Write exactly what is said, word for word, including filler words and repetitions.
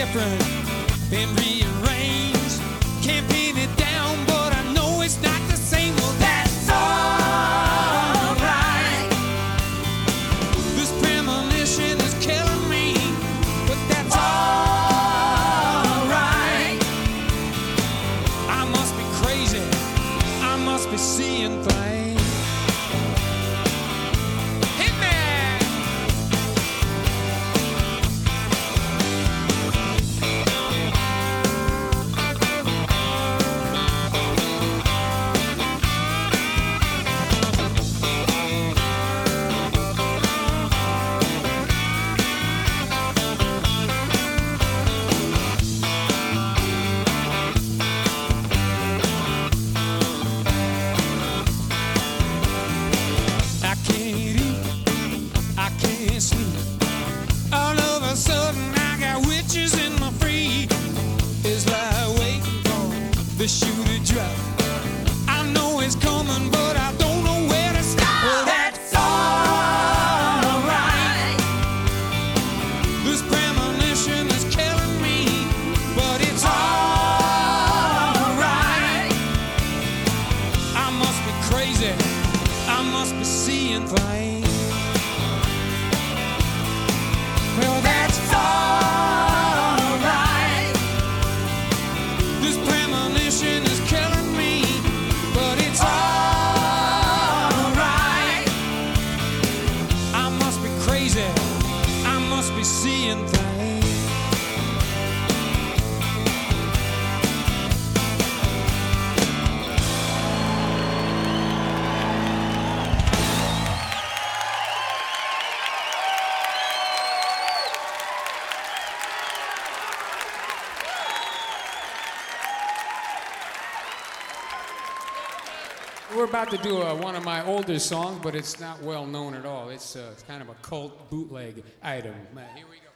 different, been rearranged. Can't pin it down, but I know it's not the same. Well, that's alright. This premonition is killing me, but that's alright. I must be crazy, I must be seeing things. All of a sudden I got witches in my feet. It's like waiting for the shoe to drop. I know it's coming, but I don't know where to stop. Well, that's alright. This premonition is killing me, but it's alright. I must be crazy, I must be seeing things. Well, that's alright. This premonition is killing me, but it's alright. I must be crazy, I must be seeing things. We're about to do uh, one of my older songs, but it's not well known at all. It's, uh, it's kind of a cult bootleg item. Uh, here we go.